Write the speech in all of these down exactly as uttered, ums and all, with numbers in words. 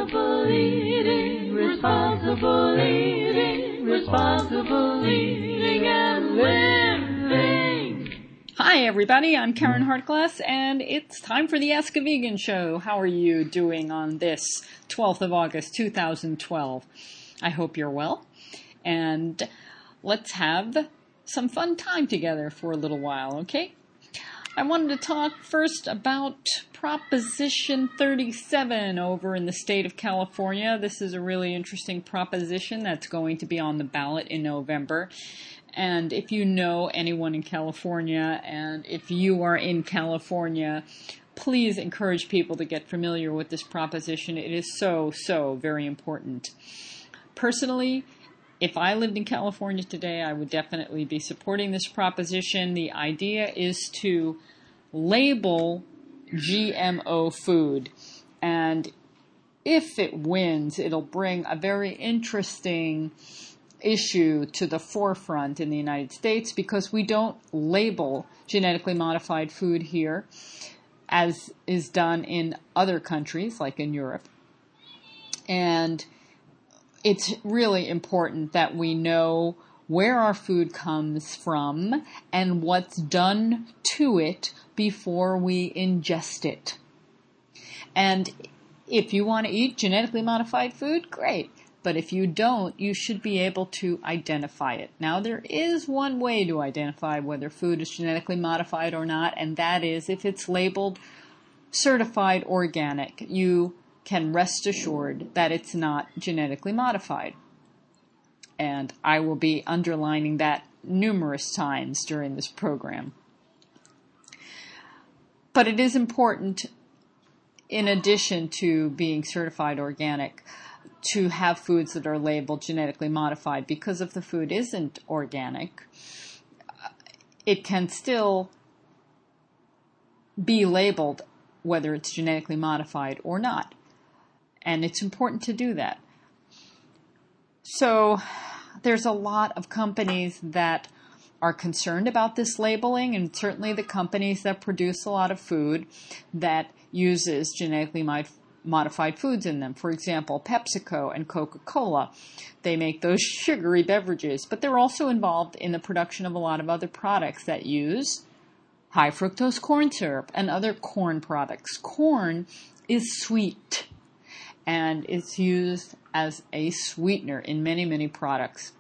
Responsible eating, responsible eating, responsible eating and living. Hi everybody, I'm Karen Hartglass and it's time for the Ask a Vegan show. How are you doing on this twelfth of August, two thousand twelve? I hope you're well and let's have some fun time together for a little while, okay? I wanted to talk first about Proposition thirty-seven over in the state of California. This is a really interesting proposition that's going to be on the ballot in November. And if you know anyone in California, and if you are in California, please encourage people to get familiar with this proposition. It is so, so very important. Personally, if I lived in California today, I would definitely be supporting this proposition. The idea is to label G M O food. And if it wins, it'll bring a very interesting issue to the forefront in the United States because we don't label genetically modified food here as is done in other countries like in Europe. And it's really important that we know where our food comes from and what's done to it before we ingest it. And if you want to eat genetically modified food, great. But if you don't, you should be able to identify it. Now, there is one way to identify whether food is genetically modified or not, and that is if it's labeled certified organic. You can rest assured that it's not genetically modified. And I will be underlining that numerous times during this program. But it is important, in addition to being certified organic, to have foods that are labeled genetically modified, because if the food isn't organic, it can still be labeled whether it's genetically modified or not. And it's important to do that. So there's a lot of companies that are concerned about this labeling, and certainly the companies that produce a lot of food that uses genetically modified modified foods in them. For example, PepsiCo and Coca-Cola. They make those sugary beverages, but they're also involved in the production of a lot of other products that use high fructose corn syrup and other corn products. Corn is sweet and it's used as a sweetener in many, many products.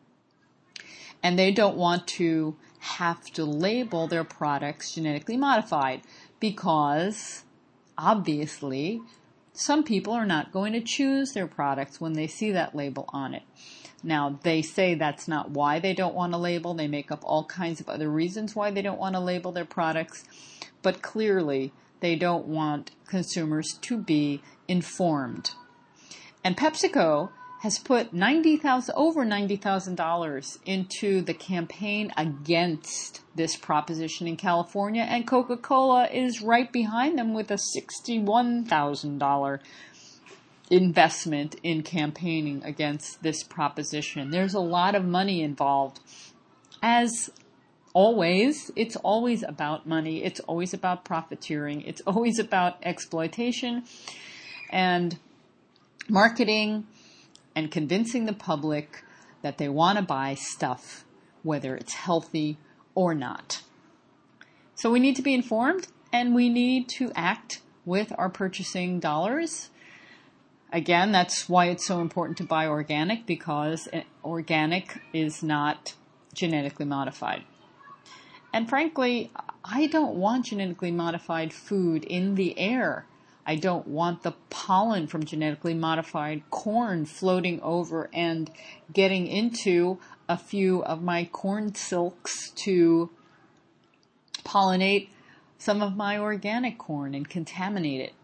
And they don't want to have to label their products genetically modified because, obviously, some people are not going to choose their products when they see that label on it. Now, they say that's not why they don't want to label. They make up all kinds of other reasons why they don't want to label their products. But clearly, they don't want consumers to be informed. And PepsiCo has put ninety thousand dollars, over ninety thousand dollars into the campaign against this proposition in California, and Coca-Cola is right behind them with a sixty-one thousand dollars investment in campaigning against this proposition. There's a lot of money involved. As always, it's always about money. It's always about profiteering. It's always about exploitation and marketing and convincing the public that they want to buy stuff, whether it's healthy or not. So we need to be informed, and we need to act with our purchasing dollars. Again, that's why it's so important to buy organic, because organic is not genetically modified. And frankly, I don't want genetically modified food in the air. I don't want the pollen from genetically modified corn floating over and getting into a few of my corn silks to pollinate some of my organic corn and contaminate it.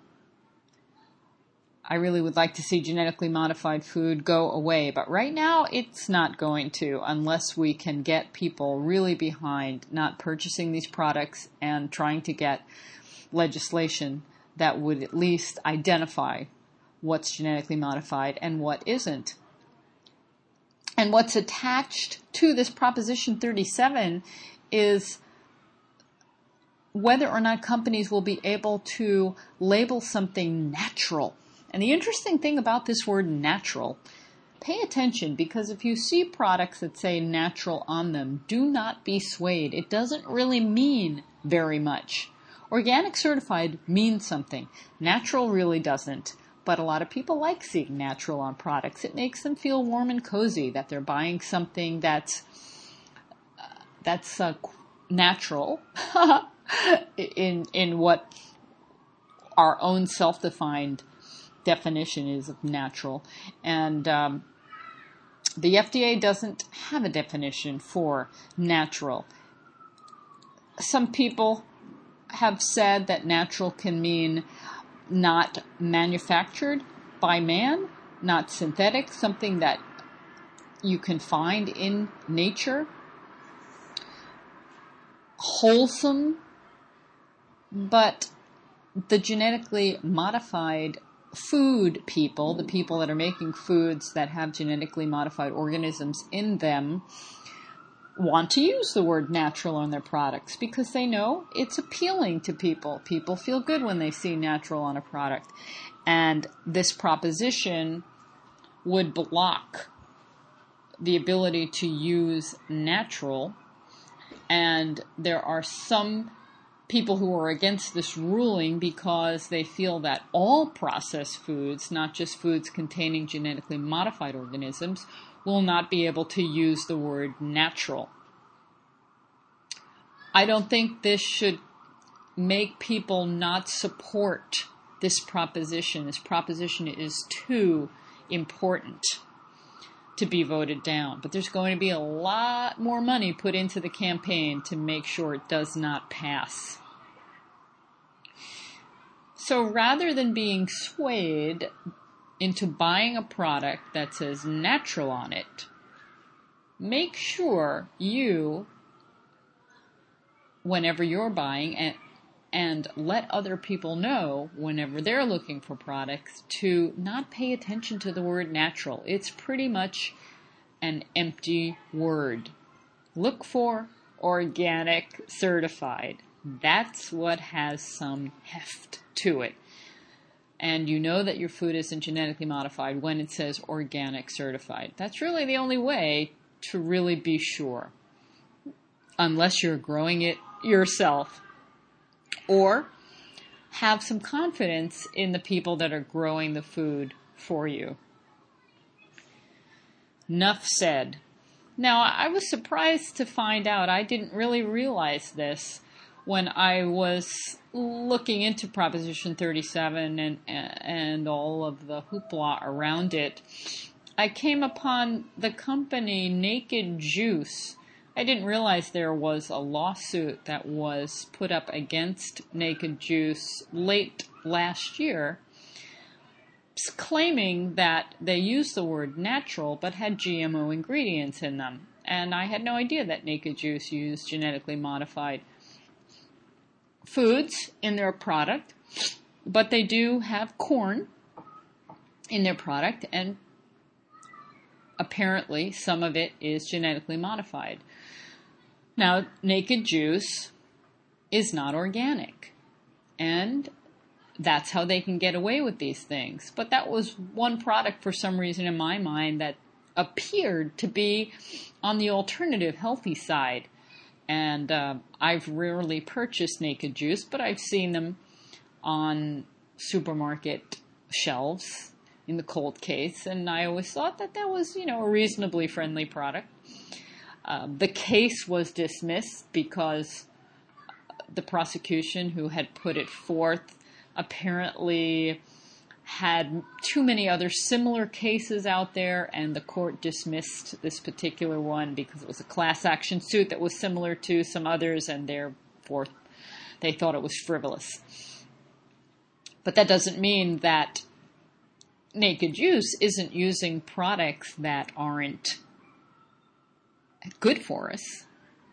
I really would like to see genetically modified food go away, but right now it's not going to unless we can get people really behind not purchasing these products and trying to get legislation that would at least identify what's genetically modified and what isn't. And what's attached to this Proposition thirty-seven is whether or not companies will be able to label something natural. And the interesting thing about this word natural, pay attention, because if you see products that say natural on them, do not be swayed. It doesn't really mean very much. Organic certified means something. Natural really doesn't. But a lot of people like seeing natural on products. It makes them feel warm and cozy that they're buying something that's uh, that's uh, natural in in what our own self-defined definition is of natural. And um, the F D A doesn't have a definition for natural. Some people have said that natural can mean not manufactured by man, not synthetic, something that you can find in nature, wholesome, but the genetically modified food people, the people that are making foods that have genetically modified organisms in them, want to use the word natural on their products because they know it's appealing to people. People feel good when they see natural on a product. And this proposition would block the ability to use natural. And there are some people who are against this ruling because they feel that all processed foods, not just foods containing genetically modified organisms, will not be able to use the word natural. I don't think this should make people not support this proposition. This proposition is too important to be voted down. But there's going to be a lot more money put into the campaign to make sure it does not pass. So rather than being swayed into buying a product that says natural on it, make sure you, whenever you're buying, and, and let other people know whenever they're looking for products to not pay attention to the word natural. It's pretty much an empty word. Look for organic certified. That's what has some heft to it. And you know that your food isn't genetically modified when it says organic certified. That's really the only way to really be sure. Unless you're growing it yourself. Or have some confidence in the people that are growing the food for you. Enough said. Now, I was surprised to find out, I didn't really realize this when I was looking into Proposition thirty-seven and, and all of the hoopla around it. I came upon the company Naked Juice. I didn't realize there was a lawsuit that was put up against Naked Juice late last year, claiming that they used the word natural but had G M O ingredients in them. And I had no idea that Naked Juice used genetically modified foods in their product, but they do have corn in their product, and apparently some of it is genetically modified. Now, Naked Juice is not organic, and that's how they can get away with these things. But that was one product for some reason in my mind that appeared to be on the alternative healthy side. And uh, I've rarely purchased Naked Juice, but I've seen them on supermarket shelves in the cold case, and I always thought that that was, you know, a reasonably friendly product. Uh, the case was dismissed because the prosecution who had put it forth apparently had too many other similar cases out there, and the court dismissed this particular one because it was a class action suit that was similar to some others, and therefore they thought it was frivolous. But that doesn't mean that Naked Juice isn't using products that aren't good for us.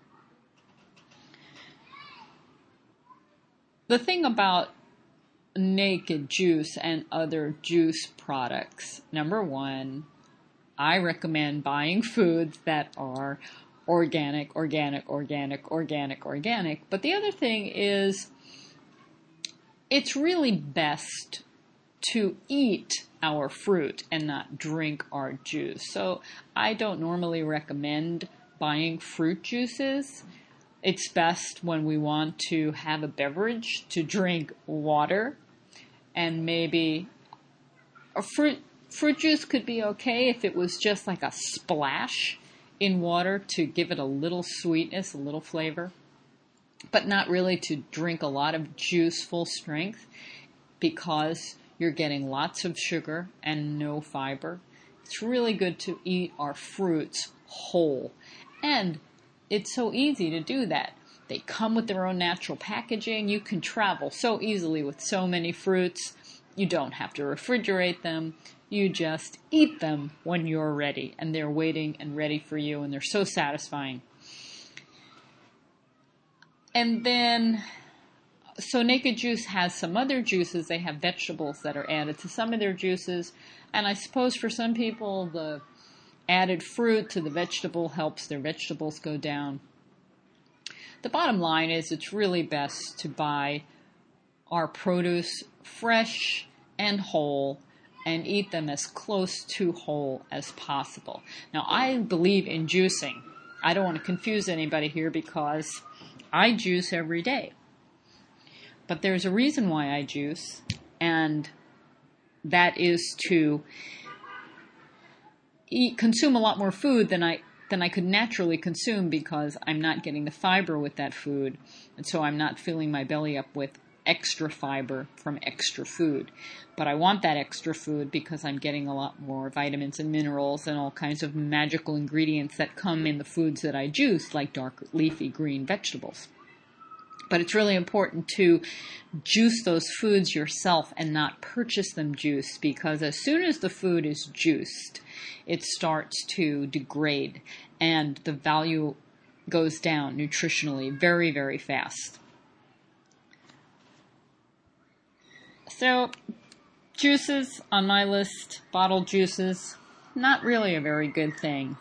The thing about Naked Juice and other juice products, number one, I recommend buying foods that are organic, organic, organic, organic, organic. But the other thing is, it's really best to eat our fruit and not drink our juice. So I don't normally recommend buying fruit juices. It's best when we want to have a beverage to drink water, and maybe a fruit fruit juice could be okay if it was just like a splash in water to give it a little sweetness, a little flavor, but not really to drink a lot of juice full strength, because you're getting lots of sugar and no fiber. It's really good to eat our fruits whole. And it's so easy to do that. They come with their own natural packaging. You can travel so easily with so many fruits. You don't have to refrigerate them. You just eat them when you're ready, and they're waiting and ready for you, and they're so satisfying. And then, so Naked Juice has some other juices. They have vegetables that are added to some of their juices, and I suppose for some people the added fruit to the vegetable helps their vegetables go down. The bottom line is it's really best to buy our produce fresh and whole and eat them as close to whole as possible. Now, I believe in juicing. I don't want to confuse anybody here because I juice every day. But there's a reason why I juice, and that is to eat, consume a lot more food than I than I could naturally consume, because I'm not getting the fiber with that food, and so I'm not filling my belly up with extra fiber from extra food. But I want that extra food because I'm getting a lot more vitamins and minerals and all kinds of magical ingredients that come in the foods that I juice, like dark leafy green vegetables. But it's really important to juice those foods yourself and not purchase them juiced, because as soon as the food is juiced, it starts to degrade and the value goes down nutritionally very, very fast. So, juices on my list, bottled juices, not really a very good thing.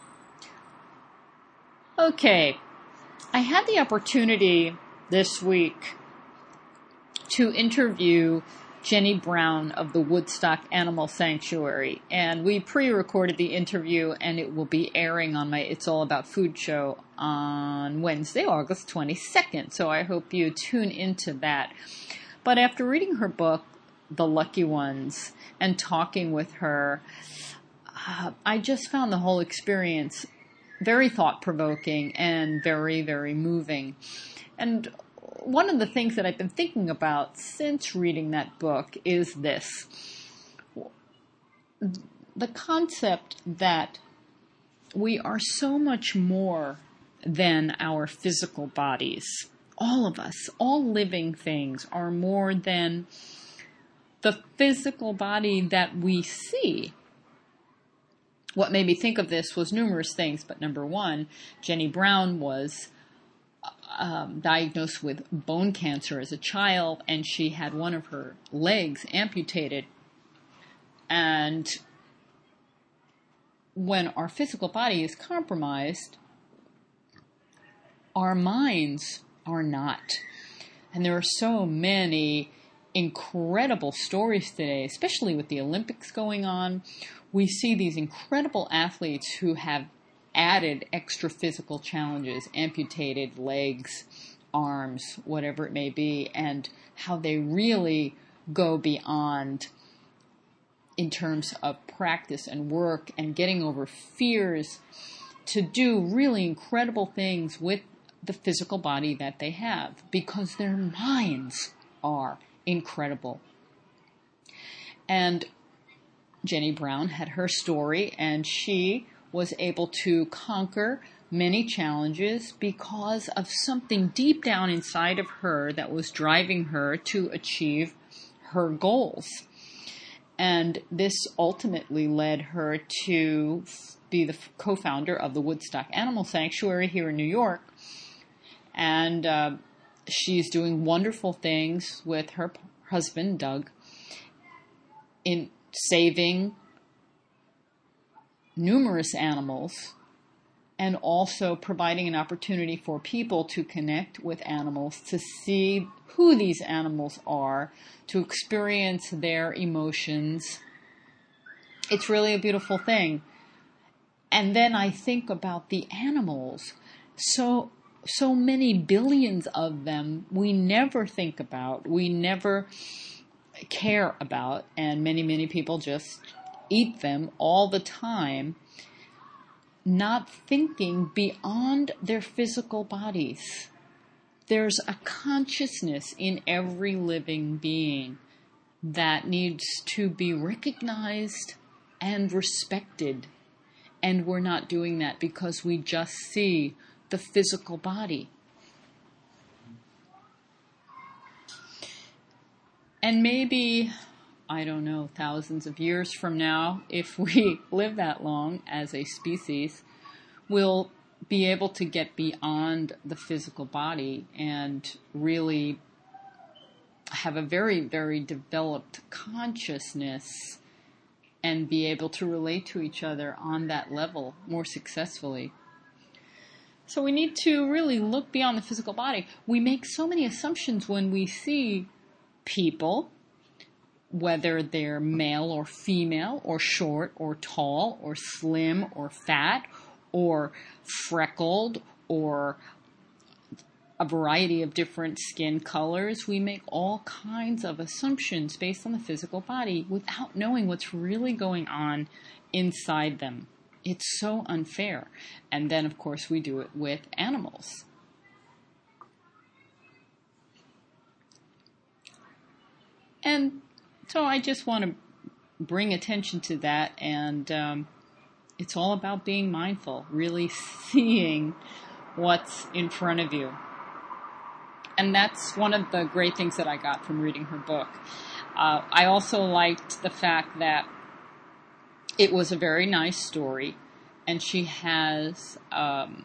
Okay, I had the opportunity this week to interview Jenny Brown of the Woodstock Animal Sanctuary, and we pre-recorded the interview, and it will be airing on my It's All About Food show on Wednesday, August twenty-second, so I hope you tune into that. But after reading her book, The Lucky Ones, and talking with her, uh, I just found the whole experience very thought-provoking and very, very moving. And one of the things that I've been thinking about since reading that book is this. The concept that we are so much more than our physical bodies. All of us, all living things, are more than the physical body that we see. What made me think of this was numerous things, but number one, Jenny Brown was um, diagnosed with bone cancer as a child, and she had one of her legs amputated. And when our physical body is compromised, our minds are not. And there are so many incredible stories today, especially with the Olympics going on. We see these incredible athletes who have added extra physical challenges, amputated legs, arms, whatever it may be, and how they really go beyond in terms of practice and work and getting over fears to do really incredible things with the physical body that they have, because their minds are incredible. And Jenny Brown had her story, and she was able to conquer many challenges because of something deep down inside of her that was driving her to achieve her goals. And this ultimately led her to be the co-founder of the Woodstock Animal Sanctuary here in New York. And uh, she's doing wonderful things with her husband, Doug, in saving numerous animals and also providing an opportunity for people to connect with animals, to see who these animals are, to experience their emotions. It's really a beautiful thing. And then I think about the animals. So, so many billions of them we never think about, we never care about, and many, many people just eat them all the time, not thinking beyond their physical bodies. There's a consciousness in every living being that needs to be recognized and respected. And we're not doing that because we just see the physical body. And maybe, I don't know, thousands of years from now, if we live that long as a species, we'll be able to get beyond the physical body and really have a very, very developed consciousness and be able to relate to each other on that level more successfully. So we need to really look beyond the physical body. We make so many assumptions when we see people, whether they're male or female, or short or tall, or slim or fat, or freckled, or a variety of different skin colors. We make all kinds of assumptions based on the physical body without knowing what's really going on inside them. It's so unfair. And then, of course, we do it with animals. And so I just want to bring attention to that, and um, it's all about being mindful, really seeing what's in front of you. And that's one of the great things that I got from reading her book. Uh, I also liked the fact that it was a very nice story, and she has, um,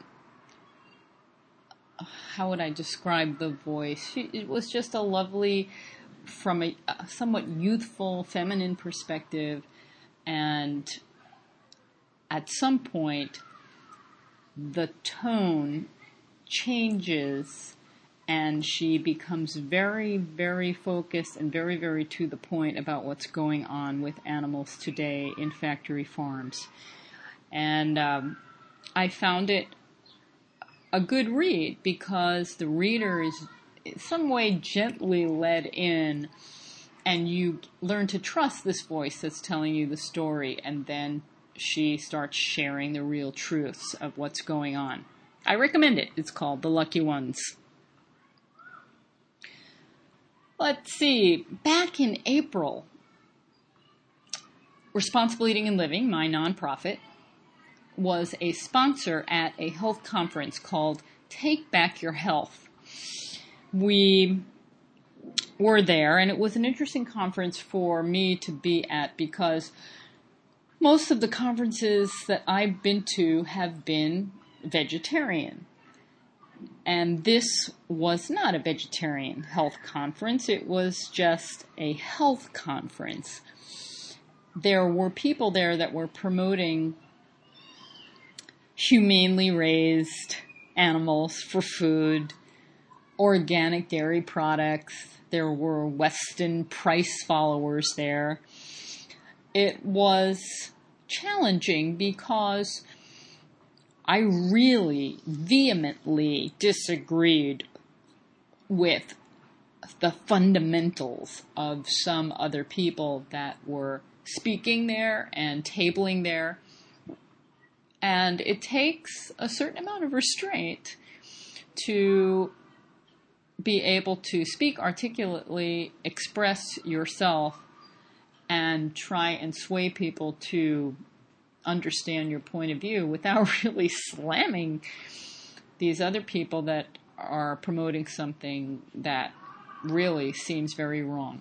how would I describe the voice? She, it was just a lovely, from a, a somewhat youthful, feminine perspective, and at some point, the tone changes and she becomes very, very focused and very, very to the point about what's going on with animals today in factory farms. And um, I found it a good read because the reader is in some way gently led in, and you learn to trust this voice that's telling you the story, and then she starts sharing the real truths of what's going on. I recommend it. It's called The Lucky Ones. Let's see. Back in April, Responsible Eating and Living, my nonprofit, was a sponsor at a health conference called Take Back Your Health. We were there, and it was an interesting conference for me to be at because most of the conferences that I've been to have been vegetarian. And this was not a vegetarian health conference. It was just a health conference. There were people there that were promoting humanely raised animals for food, organic dairy products. There were Weston Price followers there. It was challenging because I really vehemently disagreed with the fundamentals of some other people that were speaking there and tabling there. And it takes a certain amount of restraint to be able to speak articulately, express yourself, and try and sway people to understand your point of view without really slamming these other people that are promoting something that really seems very wrong.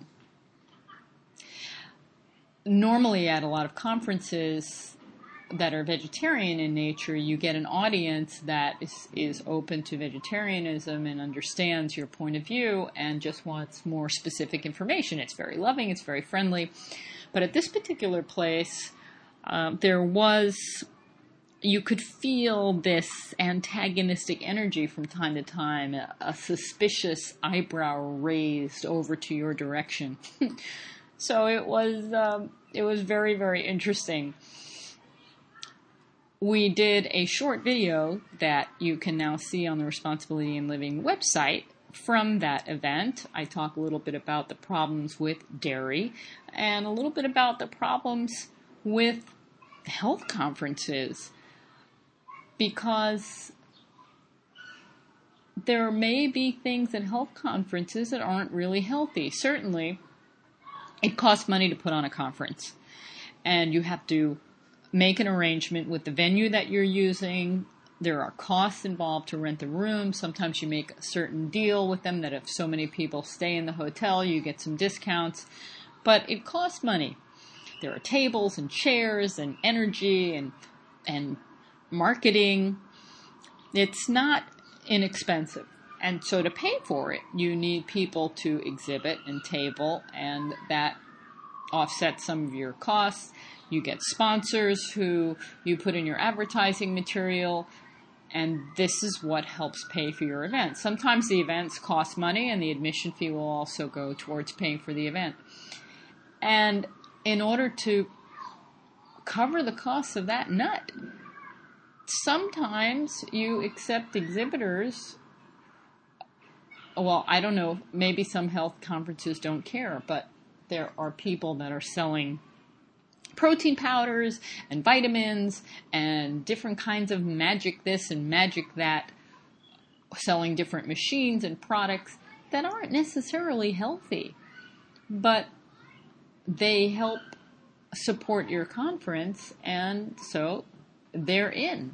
Normally at a lot of conferences that are vegetarian in nature, you get an audience that is, is open to vegetarianism and understands your point of view and just wants more specific information. It's very loving, it's very friendly. But at this particular place, Uh, there was you could feel this antagonistic energy from time to time, a, a suspicious eyebrow raised over to your direction. So it was, um, it was very, very interesting. We did a short video that you can now see on the Responsibility in Living website from that event. I talk a little bit about the problems with dairy and a little bit about the problems with health conferences, because there may be things at health conferences that aren't really healthy. Certainly, it costs money to put on a conference, and you have to make an arrangement with the venue that you're using. There are costs involved to rent the room. Sometimes you make a certain deal with them that if so many people stay in the hotel, you get some discounts. But it costs money. There are tables and chairs and energy and and marketing. It's not inexpensive. And so to pay for it, you need people to exhibit and table, and that offsets some of your costs. You get sponsors who you put in your advertising material, and this is what helps pay for your event. Sometimes the events cost money, and the admission fee will also go towards paying for the event. And in order to cover the costs of that nut, sometimes you accept exhibitors. Well, I don't know, maybe some health conferences don't care, but there are people that are selling protein powders and vitamins and different kinds of magic this and magic that, selling different machines and products that aren't necessarily healthy, but they help support your conference, and so they're in.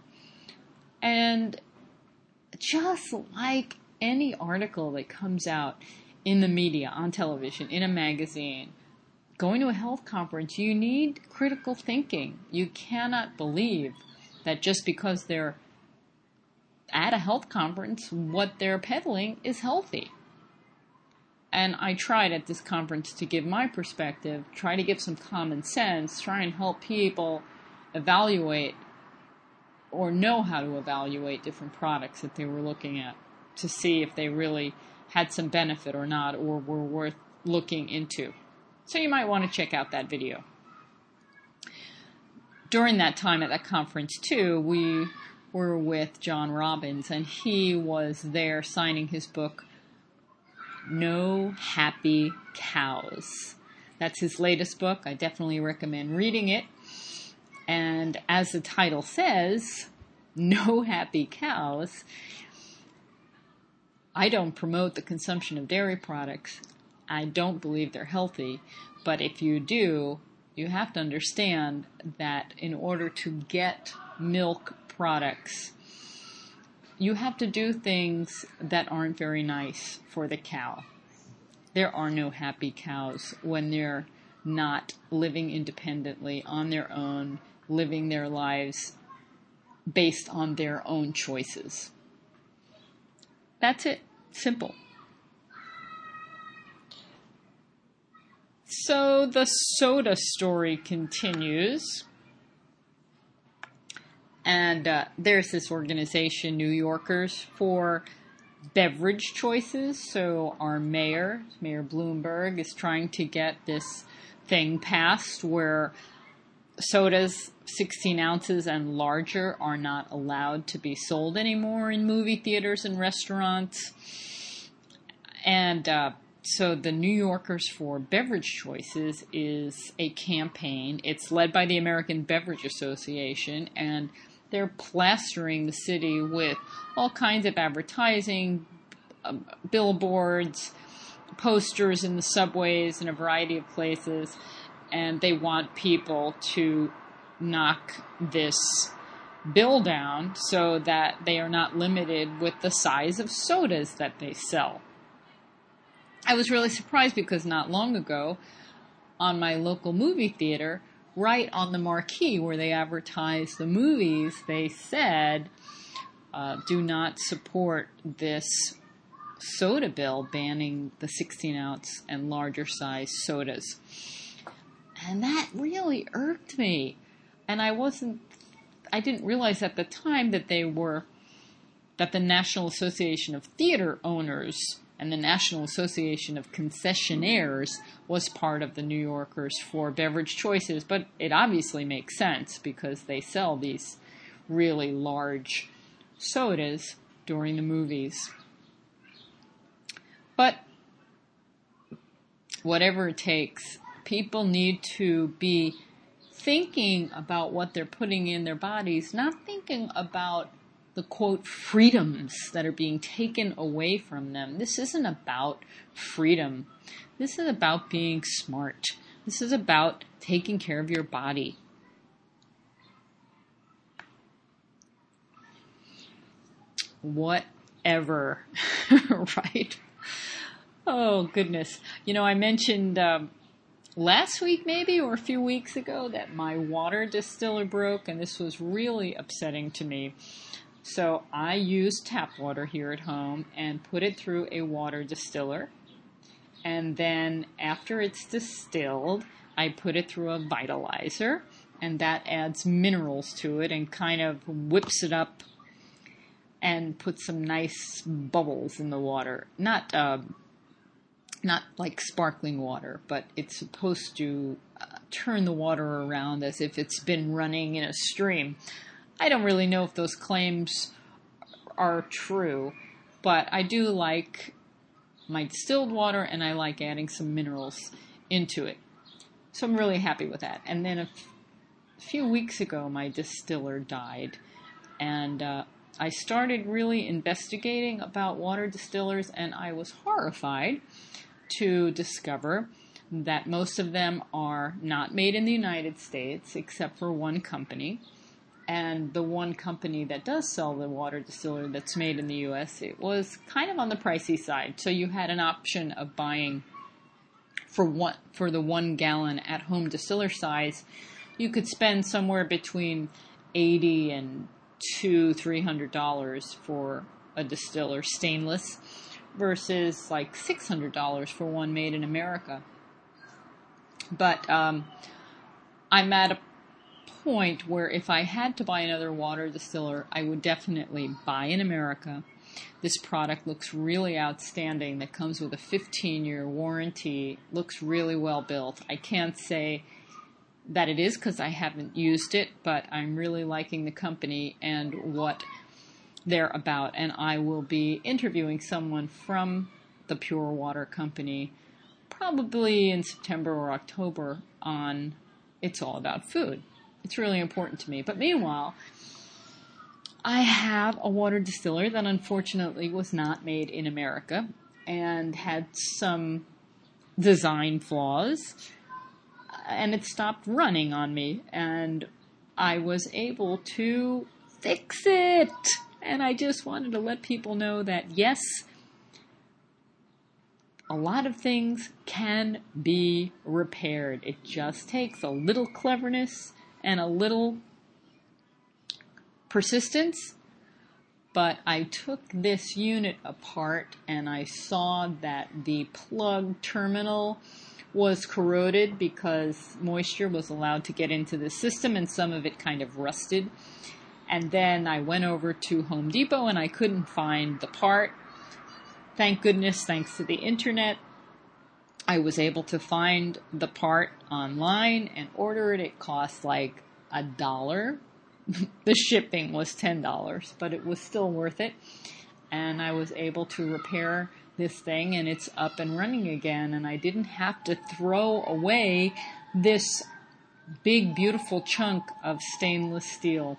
And just like any article that comes out in the media, on television, in a magazine, going to a health conference, you need critical thinking. You cannot believe that just because they're at a health conference, what they're peddling is healthy. And I tried at this conference to give my perspective, try to give some common sense, try and help people evaluate or know how to evaluate different products that they were looking at to see if they really had some benefit or not, or were worth looking into. So you might want to check out that video. During that time at that conference, too, we were with John Robbins, and he was there signing his book, No Happy Cows. That's his latest book. I definitely recommend reading it. And as the title says, No Happy Cows, I don't promote the consumption of dairy products. I don't believe they're healthy. But if you do, you have to understand that in order to get milk products, you have to do things that aren't very nice for the cow. There are no happy cows when they're not living independently on their own, living their lives based on their own choices. That's it. Simple. So the soda story continues. And uh, there's this organization, New Yorkers for Beverage Choices. So our mayor, Mayor Bloomberg, is trying to get this thing passed where sodas sixteen ounces and larger are not allowed to be sold anymore in movie theaters and restaurants. And uh, so the New Yorkers for Beverage Choices is a campaign. It's led by the American Beverage Association, and they're plastering the city with all kinds of advertising, uh, billboards, posters in the subways in a variety of places, and they want people to knock this bill down so that they are not limited with the size of sodas that they sell. I was really surprised because not long ago, on my local movie theater, right on the marquee where they advertise the movies, they said, uh, do not support this soda bill banning the sixteen ounce and larger size sodas. And that really irked me. And I wasn't, I didn't realize at the time that they were, that the National Association of Theater Owners and the National Association of Concessionaires was part of the New Yorkers for Beverage Choices, but it obviously makes sense because they sell these really large sodas during the movies. But whatever it takes, people need to be thinking about what they're putting in their bodies, not thinking about the, quote, freedoms that are being taken away from them. This isn't about freedom. This is about being smart. This is about taking care of your body. Whatever, right? Oh, goodness. You know, I mentioned um, last week maybe, or a few weeks ago, that my water distiller broke, and this was really upsetting to me. So I used tap water here at home and put it through a water distiller. And then after it's distilled, I put it through a vitalizer, and that adds minerals to it and kind of whips it up and puts some nice bubbles in the water. Not uh, not like sparkling water, but it's supposed to uh, turn the water around as if it's been running in a stream. I don't really know if those claims are true, but I do like my distilled water, and I like adding some minerals into it. So I'm really happy with that. And then a f- few weeks ago, my distiller died, and uh, I started really investigating about water distillers, and I was horrified to discover that most of them are not made in the United States, except for one company. And the one company that does sell the water distiller that's made in the U S, it was kind of on the pricey side. So you had an option of buying for one, for the one gallon at home distiller size. You could spend somewhere between eighty and two, three hundred dollars for a distiller stainless, versus like six hundred dollars for one made in America. But um, I'm at a point where if I had to buy another water distiller, I would definitely buy in America. This product looks really outstanding. That comes with a fifteen-year warranty. Looks really well built. I can't say that it is because I haven't used it, but I'm really liking the company and what they're about. And I will be interviewing someone from the Pure Water Company probably in September or October on It's All About Food. It's really important to me. But meanwhile, I have a water distiller that unfortunately was not made in America and had some design flaws, and it stopped running on me, and I was able to fix it. And I just wanted to let people know that, yes, a lot of things can be repaired. It just takes a little cleverness and a little persistence. But I took this unit apart and I saw that the plug terminal was corroded because moisture was allowed to get into the system and some of it kind of rusted. And then I went over to Home Depot and I couldn't find the part. Thank goodness, thanks to the internet, I was able to find the part online and order it. It cost like a dollar. The shipping was ten dollars, but it was still worth it. And I was able to repair this thing, and it's up and running again. And I didn't have to throw away this big, beautiful chunk of stainless steel.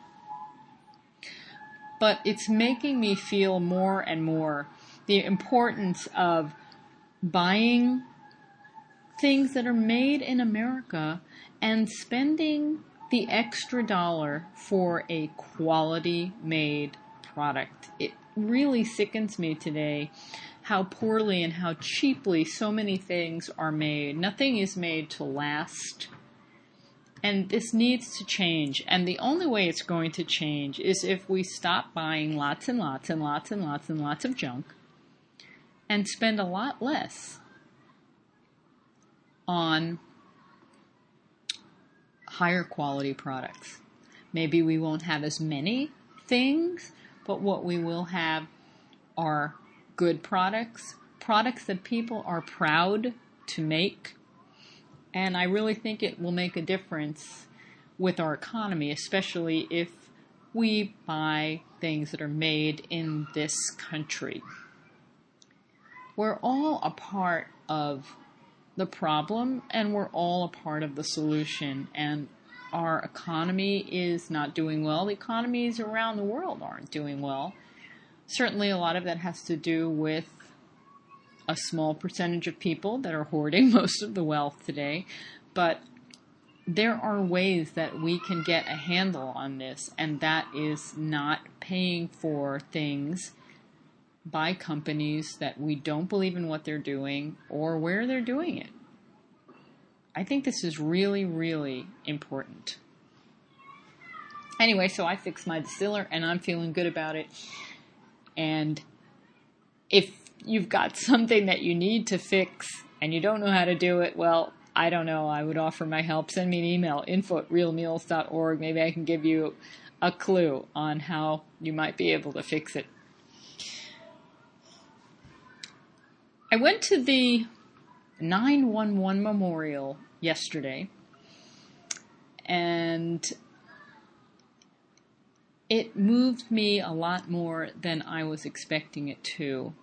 But it's making me feel more and more the importance of buying things that are made in America and spending the extra dollar for a quality made product. It really sickens me today how poorly and how cheaply so many things are made. Nothing is made to last. And this needs to change. And the only way it's going to change is if we stop buying lots and lots and lots and lots and lots of junk and spend a lot less on higher quality products. Maybe we won't have as many things, but what we will have are good products, products that people are proud to make. And I really think it will make a difference with our economy, especially if we buy things that are made in this country. We're all a part of the problem, and we're all a part of the solution. And our economy is not doing well. The economies around the world aren't doing well. Certainly a lot of that has to do with a small percentage of people that are hoarding most of the wealth today. But there are ways that we can get a handle on this, and that is not paying for things by companies that we don't believe in what they're doing or where they're doing it. I think this is really, really important. Anyway, so I fixed my distiller, and I'm feeling good about it. And if you've got something that you need to fix and you don't know how to do it, well, I don't know. I would offer my help. Send me an email, info at real meals dot org. Maybe I can give you a clue on how you might be able to fix it. I went to the nine one one memorial yesterday, and it moved me a lot more than I was expecting it to.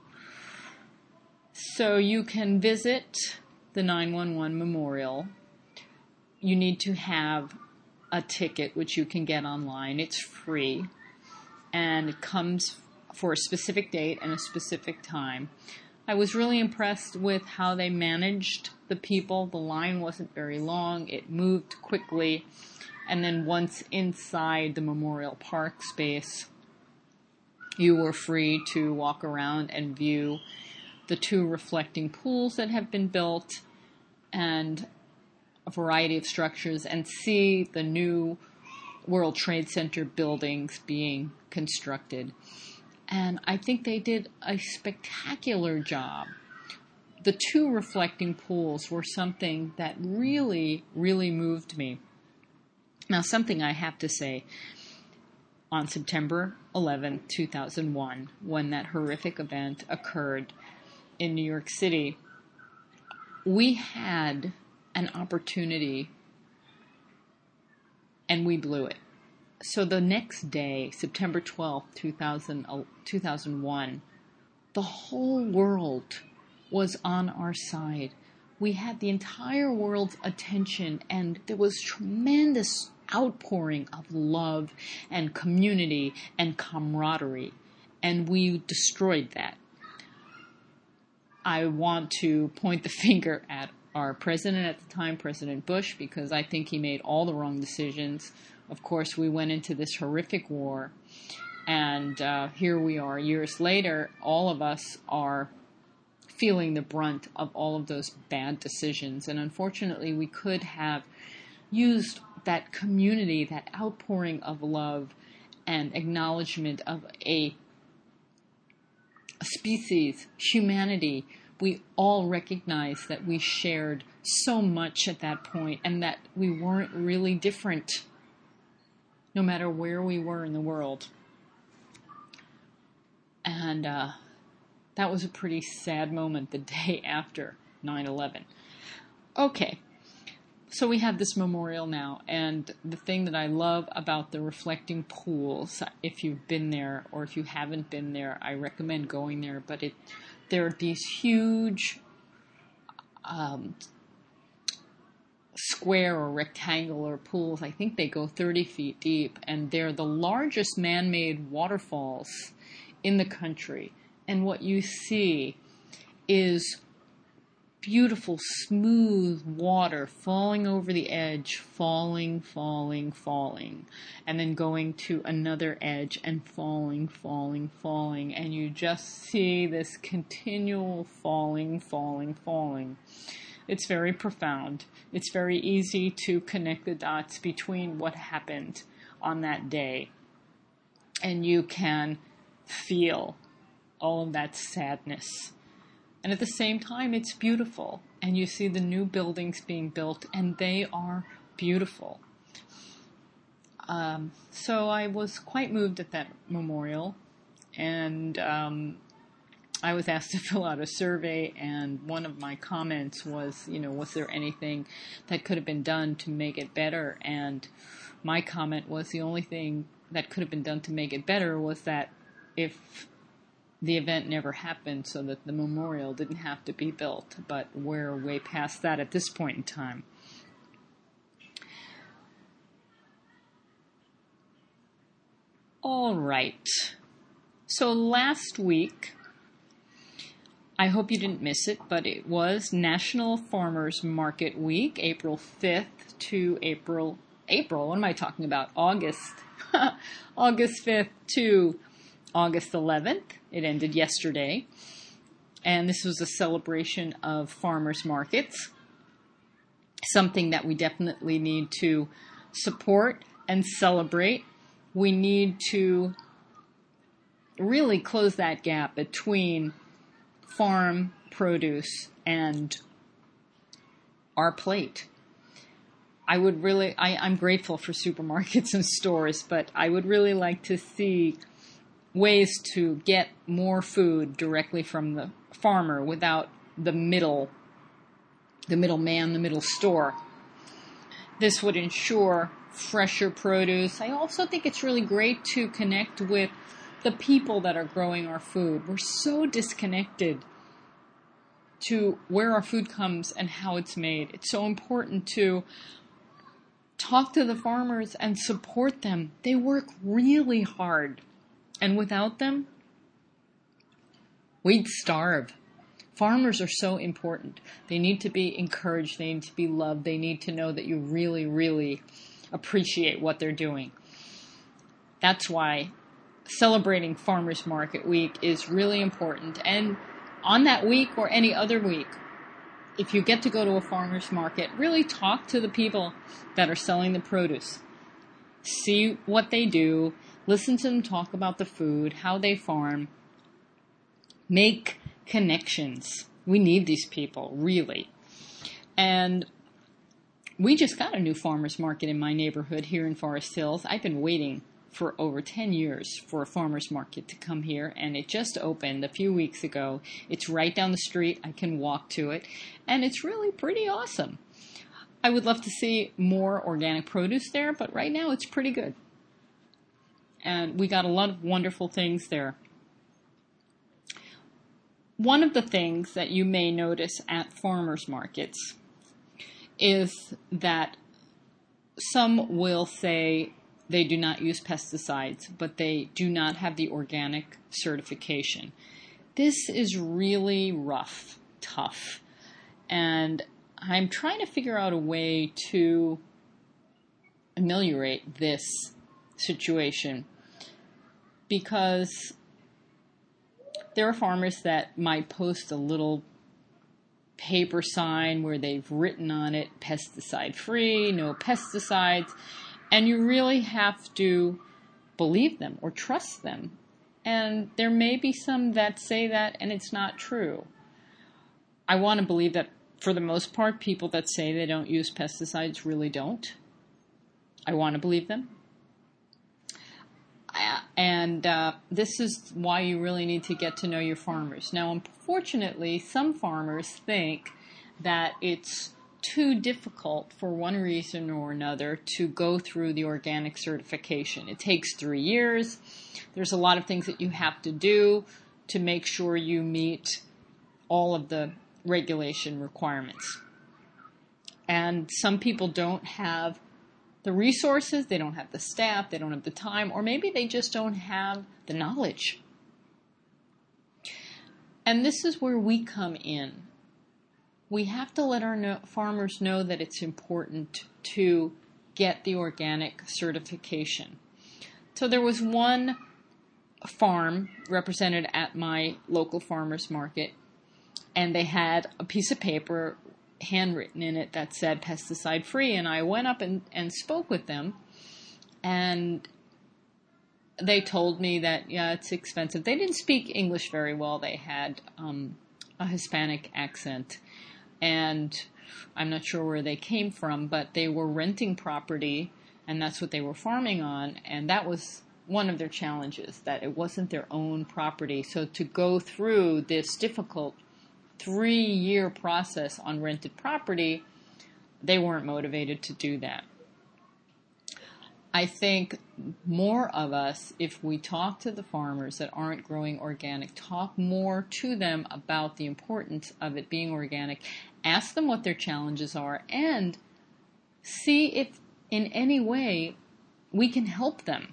So you can visit the nine one one memorial. You need to have a ticket, which you can get online. It's free, and it comes for a specific date and a specific time. I was really impressed with how they managed the people. The line wasn't very long. It moved quickly. And then once inside the Memorial Park space, you were free to walk around and view the two reflecting pools that have been built and a variety of structures, and see the new World Trade Center buildings being constructed. And I think they did a spectacular job. The two reflecting pools were something that really, really moved me. Now, something I have to say, on September eleventh, two thousand one, when that horrific event occurred in New York City, we had an opportunity and we blew it. So the next day, September twelfth, two thousand one, the whole world was on our side. We had the entire world's attention, and there was tremendous outpouring of love and community and camaraderie, and we destroyed that. I want to point the finger at our president at the time, President Bush, because I think he made all the wrong decisions. Of course, we went into this horrific war, and uh, here we are years later. All of us are feeling the brunt of all of those bad decisions, and unfortunately, we could have used that community, that outpouring of love and acknowledgement of a, a species, humanity. We all recognized that we shared so much at that point, and that we weren't really different, no matter where we were in the world. And uh, that was a pretty sad moment the day after nine eleven. Okay, so we have this memorial now, and the thing that I love about the reflecting pools, if you've been there or if you haven't been there, I recommend going there, but it there are these huge um, square or rectangular pools. I think they go thirty feet deep, and they're the largest man-made waterfalls in the country. And what you see is beautiful, smooth water falling over the edge, falling, falling, falling, and then going to another edge and falling, falling, falling, and you just see this continual falling, falling, falling. It's very profound. It's very easy to connect the dots between what happened on that day, and you can feel all of that sadness. And at the same time, it's beautiful. And you see the new buildings being built, and they are beautiful. Um, so I was quite moved at that memorial, and um, I was asked to fill out a survey, and one of my comments was, you know, was there anything that could have been done to make it better? And my comment was the only thing that could have been done to make it better was that if the event never happened, so that the memorial didn't have to be built. But we're way past that at this point in time. All right. So last week, I hope you didn't miss it, but it was National Farmers Market Week, April fifth to April, April, what am I talking about? August, August fifth to August eleventh. It ended yesterday. And this was a celebration of farmers markets, something that we definitely need to support and celebrate. We need to really close that gap between farm produce and our plate. I would really, I, I'm grateful for supermarkets and stores, but I would really like to see ways to get more food directly from the farmer without the middle, the middleman, the middle store. This would ensure fresher produce. I also think it's really great to connect with the people that are growing our food. We're so disconnected to where our food comes and how it's made. It's so important to talk to the farmers and support them. They work really hard. And without them, we'd starve. Farmers are so important. They need to be encouraged. They need to be loved. They need to know that you really, really appreciate what they're doing. That's why celebrating Farmers Market Week is really important. And on that week or any other week, if you get to go to a farmer's market, really talk to the people that are selling the produce. See what they do. Listen to them talk about the food, how they farm. Make connections. We need these people, really. And we just got a new farmer's market in my neighborhood here in Forest Hills. I've been waiting for over ten years for a farmer's market to come here, and it just opened a few weeks ago. It's right down the street. I can walk to it, and it's really pretty awesome. I would love to see more organic produce there, but right now it's pretty good. And we got a lot of wonderful things there. One of the things that you may notice at farmers markets is that some will say they do not use pesticides, but they do not have the organic certification. This is really rough, tough, and I'm trying to figure out a way to ameliorate this situation, because there are farmers that might post a little paper sign where they've written on it, pesticide free, no pesticides, and you really have to believe them or trust them. And there may be some that say that and it's not true. I want to believe that for the most part, people that say they don't use pesticides really don't. I want to believe them. And uh, this is why you really need to get to know your farmers. Now, unfortunately, some farmers think that it's too difficult for one reason or another to go through the organic certification. It takes three years. There's a lot of things that you have to do to make sure you meet all of the regulation requirements. And some people don't have the resources, they don't have the staff, they don't have the time, or maybe they just don't have the knowledge. And this is where we come in. We have to let our no- farmers know that it's important to get the organic certification. So there was one farm represented at my local farmers market, and they had a piece of paper handwritten in it that said pesticide free, and I went up and, and spoke with them, and they told me that, yeah, it's expensive. They didn't speak English very well. They had um, a Hispanic accent, and I'm not sure where they came from, but they were renting property, and that's what they were farming on, and that was one of their challenges, that it wasn't their own property. So to go through this difficult three-year process on rented property, they weren't motivated to do that. I think more of us, if we talk to the farmers that aren't growing organic, talk more to them about the importance of it being organic, ask them what their challenges are, and see if in any way we can help them.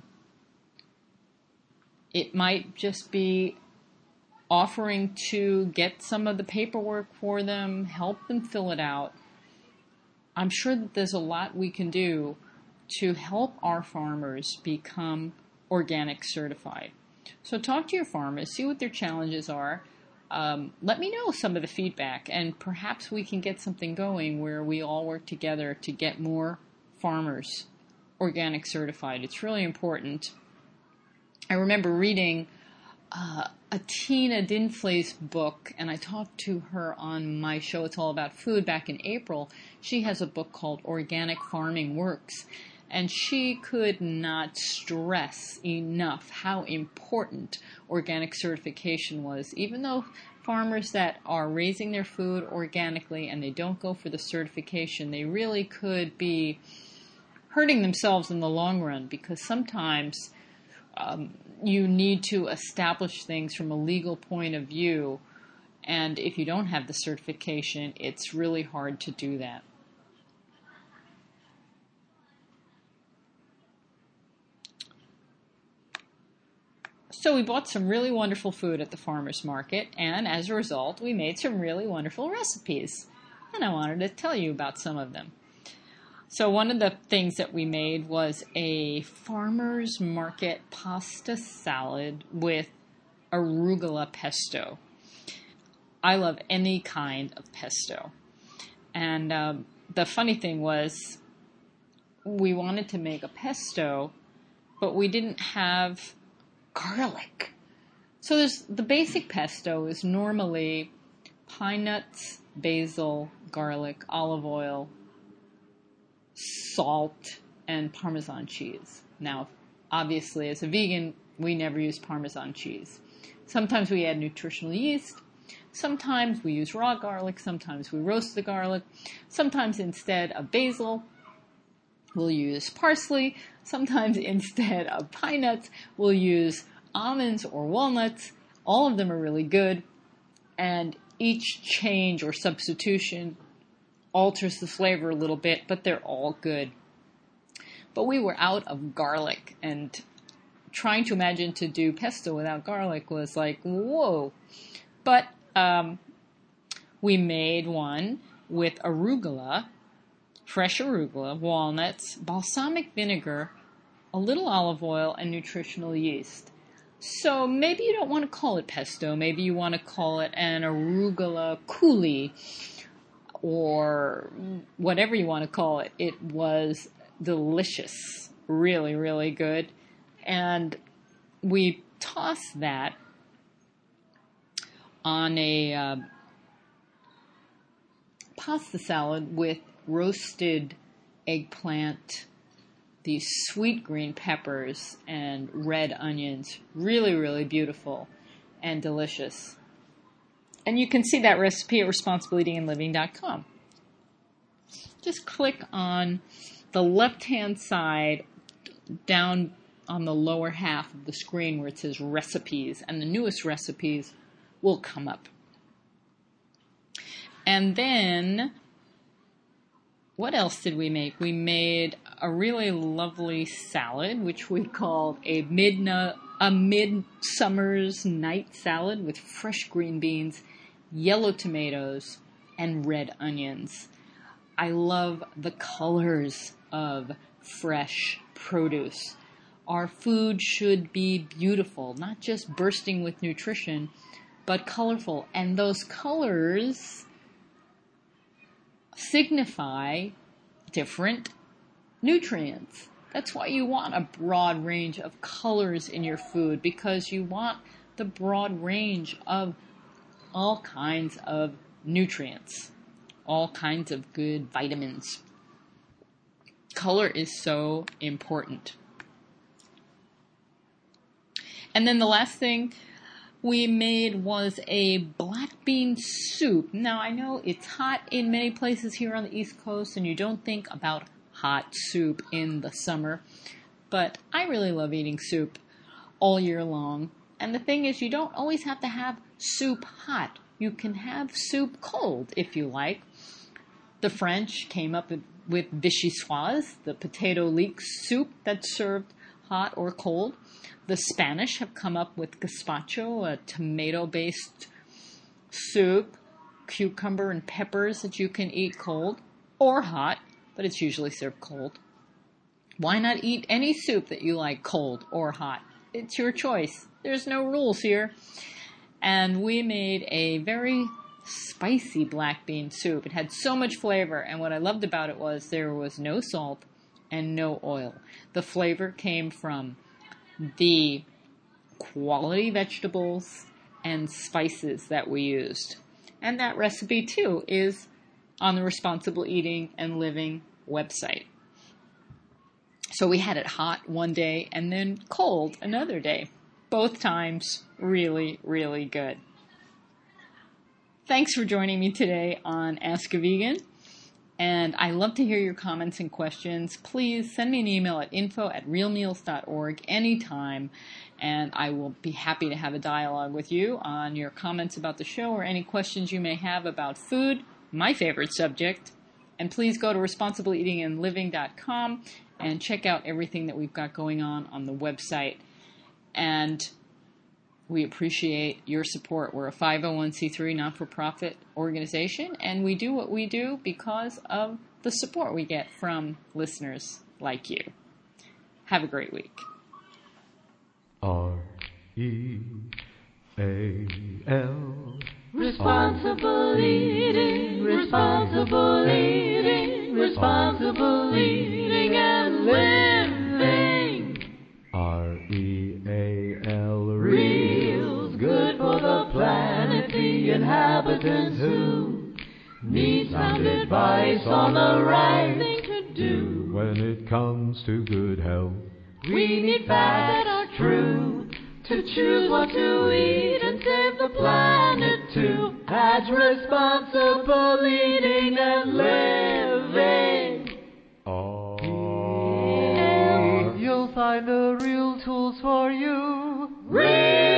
It might just be offering to get some of the paperwork for them, help them fill it out. I'm sure that there's a lot we can do to help our farmers become organic certified. So talk to your farmers, see what their challenges are. Um, let me know some of the feedback, and perhaps we can get something going where we all work together to get more farmers organic certified. It's really important. I remember reading uh, a Tina Dinfley's book, and I talked to her on my show, It's All About Food, back in April. She has a book called Organic Farming Works. And she could not stress enough how important organic certification was. Even though farmers that are raising their food organically and they don't go for the certification, they really could be hurting themselves in the long run, because sometimes um, you need to establish things from a legal point of view. And if you don't have the certification, it's really hard to do that. So we bought some really wonderful food at the farmer's market, and as a result, we made some really wonderful recipes. And I wanted to tell you about some of them. So one of the things that we made was a farmer's market pasta salad with arugula pesto. I love any kind of pesto. And um, the funny thing was, we wanted to make a pesto, but we didn't have garlic. So there's the basic pesto is normally pine nuts, basil, garlic, olive oil, salt, and Parmesan cheese. Now, obviously, as a vegan, we never use Parmesan cheese. Sometimes we add nutritional yeast. Sometimes we use raw garlic. Sometimes we roast the garlic. Sometimes instead of basil, we'll use parsley. Sometimes instead of pine nuts, we'll use almonds or walnuts. All of them are really good, and each change or substitution alters the flavor a little bit, but they're all good. But we were out of garlic, and trying to imagine to do pesto without garlic was like, whoa. But um, we made one with arugula, fresh arugula, walnuts, balsamic vinegar, a little olive oil, and nutritional yeast. So maybe you don't want to call it pesto. Maybe you want to call it an arugula coulis, or whatever you want to call it. It was delicious. Really, really good. And we tossed that on a uh, pasta salad with roasted eggplant, these sweet green peppers, and red onions. Really, really beautiful and delicious. And you can see that recipe at responsible eating and living dot com. Just click on the left-hand side down on the lower half of the screen where it says recipes, and the newest recipes will come up. And then, what else did we make? We made a really lovely salad, which we called a midna, a midsummer's night salad with fresh green beans, yellow tomatoes, and red onions. I love the colors of fresh produce. Our food should be beautiful, not just bursting with nutrition, but colorful. And those colors signify different nutrients. That's why you want a broad range of colors in your food, because you want the broad range of all kinds of nutrients, all kinds of good vitamins. Color is so important. And then the last thing we made was a black bean soup. Now, I know it's hot in many places here on the East Coast, and you don't think about hot soup in the summer, but I really love eating soup all year long. And the thing is, you don't always have to have soup hot. You can have soup cold if you like. The French came up with, with vichyssoise, the potato leek soup that's served hot or cold. The Spanish have come up with gazpacho, a tomato-based soup, cucumber and peppers that you can eat cold or hot, but it's usually served cold. Why not eat any soup that you like cold or hot? It's your choice. There's no rules here. And we made a very spicy black bean soup. It had so much flavor, and what I loved about it was there was no salt and no oil. The flavor came from the quality vegetables and spices that we used. And that recipe, too, is on the Responsible Eating and Living website. So we had it hot one day and then cold another day. Both times really, really good. Thanks for joining me today on Ask a Vegan. And I love to hear your comments and questions. Please send me an email at info at real meals dot org anytime, and I will be happy to have a dialogue with you on your comments about the show or any questions you may have about food, my favorite subject. And please go to responsible eating and living dot com and check out everything that we've got going on on the website. And we appreciate your support. We're a five oh one c three not-for-profit organization, and we do what we do because of the support we get from listeners like you. Have a great week. R E A L Responsible eating, responsible eating, responsible eating and living. R E A L Real's good for the planet, the inhabitants who need sound advice on the right thing to do. When it comes to good health, We need facts that are true to choose what to eat and save the planet too. That's responsible eating and living. R You'll find the real tools for you. Real